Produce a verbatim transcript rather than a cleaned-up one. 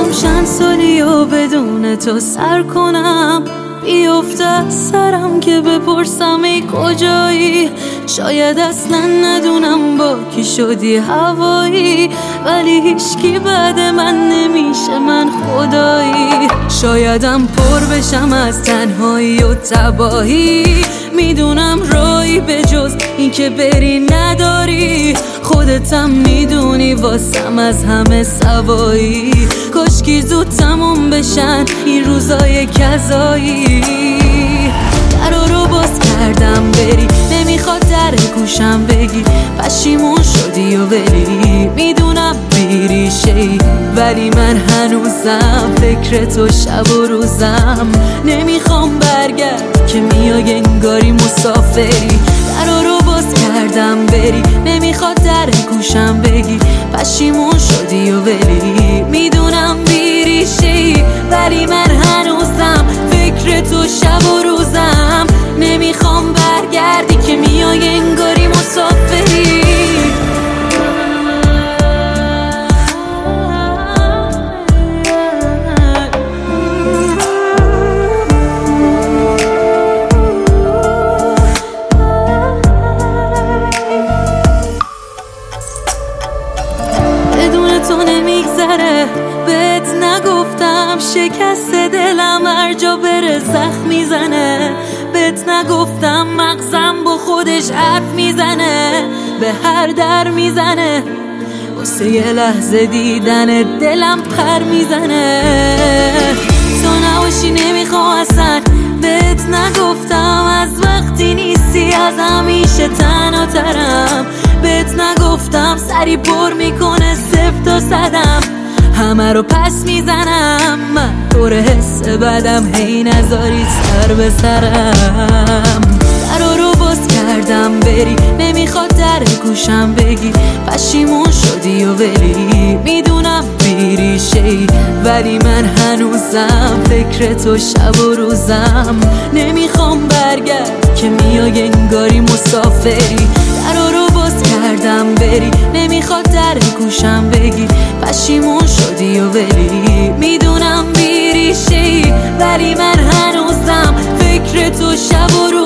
میخوام چند سالی و بدون تو سر کنم، بیفته از سرم که بپرسم ای کجایی. شاید اصلا ندونم با کی شدی هوایی، ولی هیچکی بعد من نمیشه من خدایی. شایدم پر بشم از تنهایی و تباهی، میدونم رایی به جز این که بری نداری. خودتم میدونی واسم از همه سوایی، کاشکی زود تموم بشن این روزای کذایی. درا رو باز کردم بری، نمیخواد در گوشم بگی پشیمون شدی و ولی میدونم بیریشه‌ای، ولی من هنوزم فکر تو شب و روزم. نمیخوام برگرد که میای انگاری مسافری. درا رو باز کردم بری، نمیخواد در گوشم بگی پشیمون شدی و ولی میدونم بیریشه‌ای، ولی من هنوزم فکر تو شب و روزم. نمیخوام برگردی که میای انگاری مسافری. بدون تو نمیگذره، بهت نگفتم شکست دلم هر جا بره زخم میزنه. بهت نگفتم مغزم با خودش حرف میزنه، به هر در میزنه. واسه یه لحظه دیدن دلم پر میزنه. تو نباشی نمیخوام اصلا، بهت نگفتم از وقتی نیستی از همیشه تنها ترم. بهت نگفتم سری پر میکنه صفر تا صدم، همه رو پس میزنم. من طور حس بدم هی نذاری سر به سرم. درا رو باز کردم بری، نمیخواد در گوشم بگی پشیمون شدی و ولی میدونم بیریشه‌ای، ولی من هنوزم فکر تو شب و روزم. نمیخوام برگرد که میای انگاری مسافری. درا رو باز کردم بری، نمیخواد در گوشم بگی پشیمون شدی و ولی میدونم بیریشه‌ای، ولی من هنوزم فکر تو شب و روزم.